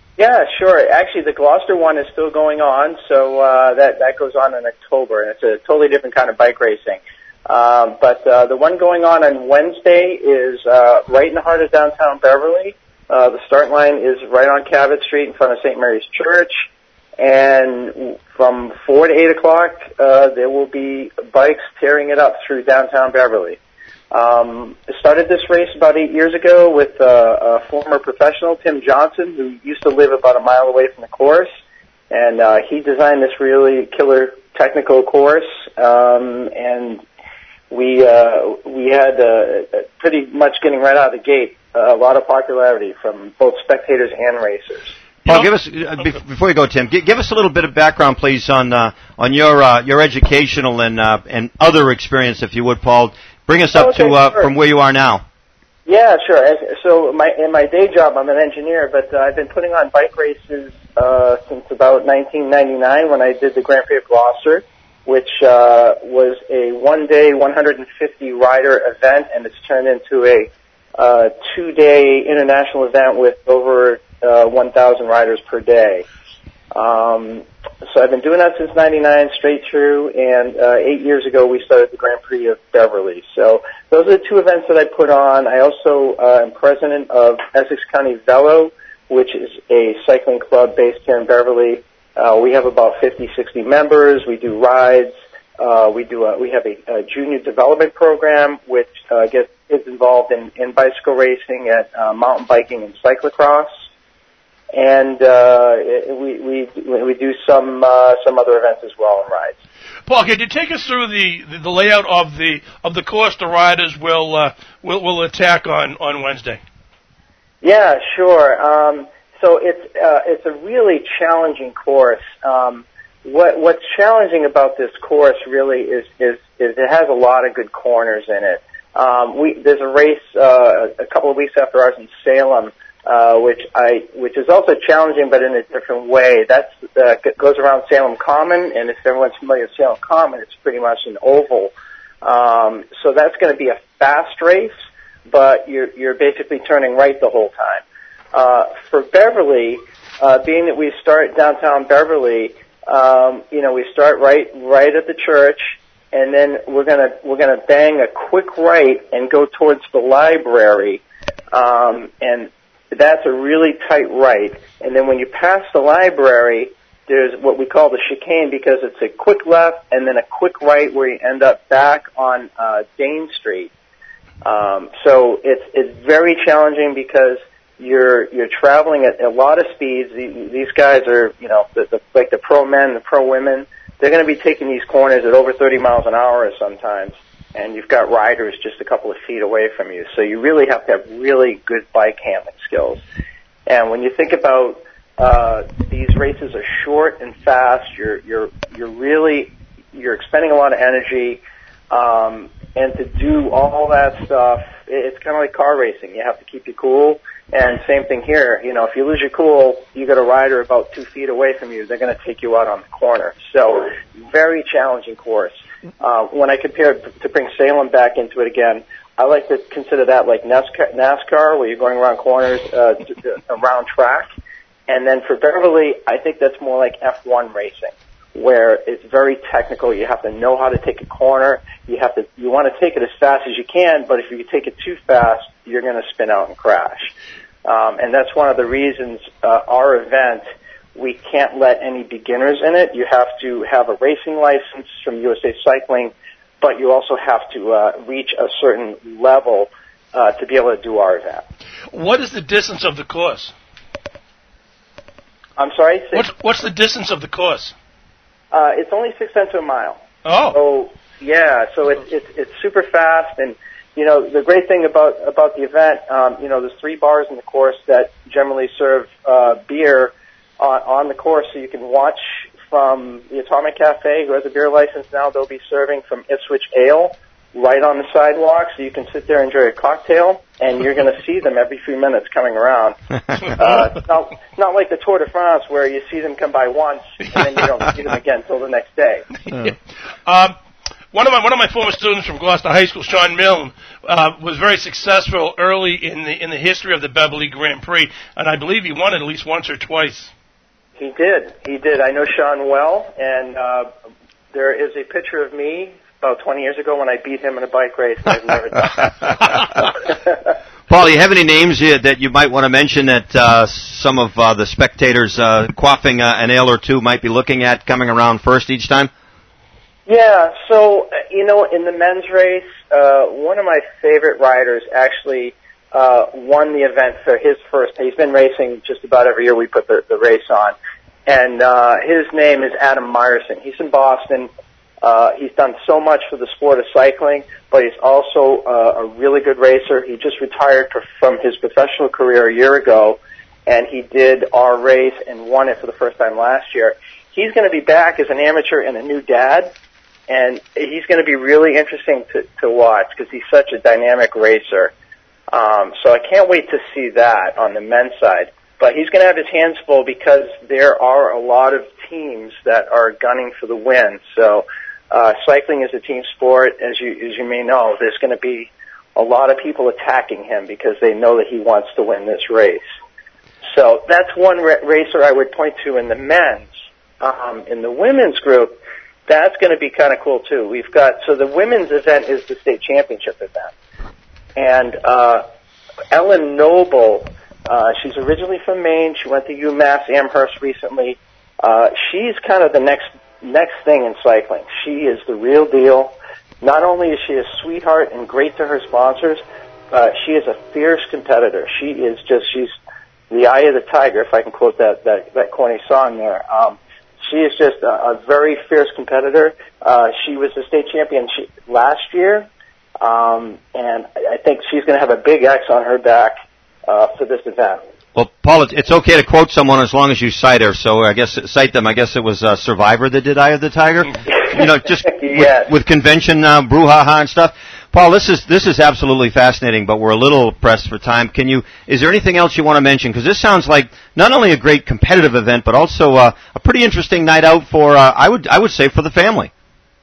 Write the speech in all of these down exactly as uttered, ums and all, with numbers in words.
Yeah, sure. Actually, the Gloucester one is still going on, so uh, that that goes on in October, and it's a totally different kind of bike racing. Um, but uh, the one going on on Wednesday is uh, right in the heart of downtown Beverly. Uh, the start line is right on Cabot Street in front of Saint Mary's Church, and from four to eight o'clock, uh, there will be bikes tearing it up through downtown Beverly. Um, I started this race about eight years ago with uh, a former professional, Tim Johnson, who used to live about a mile away from the course, and uh, he designed this really killer technical course, um, and we uh, we had uh, pretty much getting right out of the gate uh, a lot of popularity from both spectators and racers. Paul, give us uh, be- before you go, Tim. Give, give us a little bit of background, please, on uh, on your uh, your educational and uh, and other experience, if you would, Paul. Bring us up okay, to uh, sure. from where you are now. Yeah, sure. As- So my in my day job, I'm an engineer, but uh, I've been putting on bike races uh, since about nineteen ninety-nine when I did the Grand Prix of Gloucester, which uh, was a one-day, one hundred fifty rider event, and it's turned into a uh, two-day international event with over uh, one thousand riders per day. Um, so I've been doing that since ninety-nine straight through, and uh, eight years ago we started the Grand Prix of Beverly. So those are the two events that I put on. I also uh, am president of Essex County Velo, which is a cycling club based here in Beverly. Uh, we have about fifty, sixty members. We do rides. Uh, we do a, we have a, a junior development program which uh, gets kids involved in, in bicycle racing, at uh, mountain biking and cyclocross. And uh, we we we do some uh, some other events as well and rides. Paul, can you take us through the, the, the layout of the of the course the riders will uh, will will attack on, on Wednesday? Yeah, sure. Um, so it's uh, it's a really challenging course. Um, what what's challenging about this course really is is is it has a lot of good corners in it. Um, we there's a race uh, a couple of weeks after ours in Salem. Uh, which I, which is also challenging, but in a different way. That's uh, goes around Salem Common, and if everyone's familiar with Salem Common, it's pretty much an oval. Um, so that's going to be a fast race, but you're you're basically turning right the whole time. Uh, for Beverly, uh, being that we start downtown Beverly, um, you know, we start right right at the church, and then we're gonna we're gonna bang a quick right and go towards the library, um, and that's a really tight right. And then when you pass the library, there's what we call the chicane, because it's a quick left and then a quick right where you end up back on uh, Dane Street. Um, so it's it's very challenging because you're you're traveling at a lot of speeds. These guys are, you know, the, the, like the pro men, the pro women. They're going to be taking these corners at over thirty miles an hour sometimes. And you've got riders just a couple of feet away from you. So you really have to have really good bike handling skills. And when you think about uh, these races are short and fast, you're you're you're really you're expending a lot of energy. Um, and to do all that stuff, it's kind of like car racing. You have to keep you cool. And same thing here. You know, if you lose your cool, you got a rider about two feet away from you. They're going to take you out on the corner. So very challenging course. Uh, when I compare to bring Salem back into it again, I like to consider that like NASCAR, where you're going around corners, uh, around track. And then for Beverly, I think that's more like F one racing, where it's very technical. You have to know how to take a corner. You have to, you want to take it as fast as you can, but if you take it too fast, you're going to spin out and crash. Um, and that's one of the reasons uh, our event, we can't let any beginners in it. You have to have a racing license from U S A Cycling, but you also have to uh, reach a certain level uh, to be able to do our event. What is the distance of the course? I'm sorry? What's, what's the distance of the course? Uh, it's only six tenths of a mile. Oh. So, yeah, so it's, it's, it's super fast. And, you know, the great thing about, about the event, um, you know, there's three bars in the course that generally serve uh, beer on, on the course, so you can watch from the Atomic Cafe, who has a beer license now. They'll be serving from Ipswich Ale right on the sidewalk, so you can sit there and enjoy a cocktail, and you're going to see them every few minutes coming around. uh, it's not, not like the Tour de France, where you see them come by once, and then you don't see them again until the next day. um, one of my one of my former students from Gloucester High School, Sean Milne, uh, was very successful early in the in the history of the Beverly Grand Prix, and I believe he won it at least once or twice. He did. He did. I know Sean well, and uh, there is a picture of me about twenty years ago when I beat him in a bike race. And I've never done that. Paul, do you have any names here that you might want to mention that uh, some of uh, the spectators uh, quaffing uh, an ale or two might be looking at coming around first each time? Yeah, so, you know, in the men's race, uh, one of my favorite riders actually uh, won the event for his first. He's been racing just about every year we put the, the race on. And uh, his name is Adam Meyerson. He's in Boston. Uh, he's done so much for the sport of cycling, but he's also uh, a really good racer. He just retired from his professional career a year ago, and he did our race and won it for the first time last year. He's going to be back as an amateur and a new dad, and he's going to be really interesting to, to watch because he's such a dynamic racer. Um, so I can't wait to see that on the men's side. But he's going to have his hands full because there are a lot of teams that are gunning for the win. So uh, cycling is a team sport, as you as you may know. There's going to be a lot of people attacking him because they know that he wants to win this race. So that's one ra- racer I would point to in the men's. Um, in the women's group, that's going to be kind of cool too. We've got so the women's event is the state championship event, and uh, Ellen Noble. Uh, she's originally from Maine. She went to UMass Amherst recently. Uh, she's kind of the next next thing in cycling. She is the real deal. Not only is she a sweetheart and great to her sponsors, but she is a fierce competitor. She is just, she's the eye of the tiger, if I can quote that, that, that corny song there. Um, she is just a, a very fierce competitor. Uh, she was the state champion she, last year, um, and I think she's going to have a big X on her back Uh, for this event. Well, Paul, it's okay to quote someone as long as you cite her. So I guess cite them. I guess it was uh, Survivor that did Eye of the Tiger. You know, just yes. with, with convention uh, brouhaha and stuff. Paul, this is this is absolutely fascinating, but we're a little pressed for time. Can you? Is there anything else you want to mention? Because this sounds like not only a great competitive event, but also uh, a pretty interesting night out for uh, I would I would say for the family.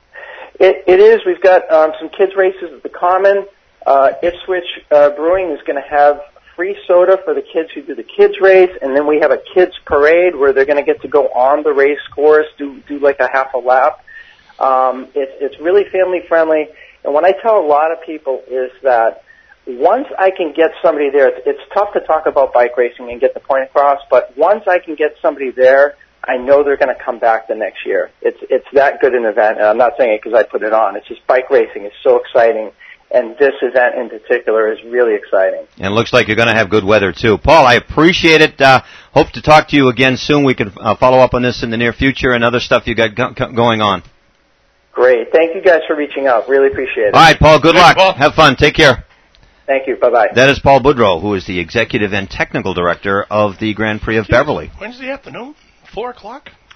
It, it is. We've got um, some kids races at the Common. Uh, Ipswich uh, Brewing is going to have free soda for the kids who do the kids race, and then we have a kids parade where they're going to get to go on the race course, do do like a half a lap. Um, it's it's really family friendly, and what I tell a lot of people is that once I can get somebody there, it's, it's tough to talk about bike racing and get the point across, but once I can get somebody there, I know they're going to come back the next year. It's it's that good an event, and I'm not saying it because I put it on. It's just bike racing is so exciting. And this event in particular is really exciting. And it looks like you're going to have good weather, too. Paul, I appreciate it. Uh, hope to talk to you again soon. We can uh, follow up on this in the near future and other stuff you got go- going on. Great. Thank you guys for reaching out. Really appreciate it. All right, Paul, good Thanks, luck. Paul. Have fun. Take care. Thank you. Bye-bye. That is Paul Boudreau, who is the Executive and Technical Director of the Grand Prix of Beverly. Wednesday afternoon, four o'clock.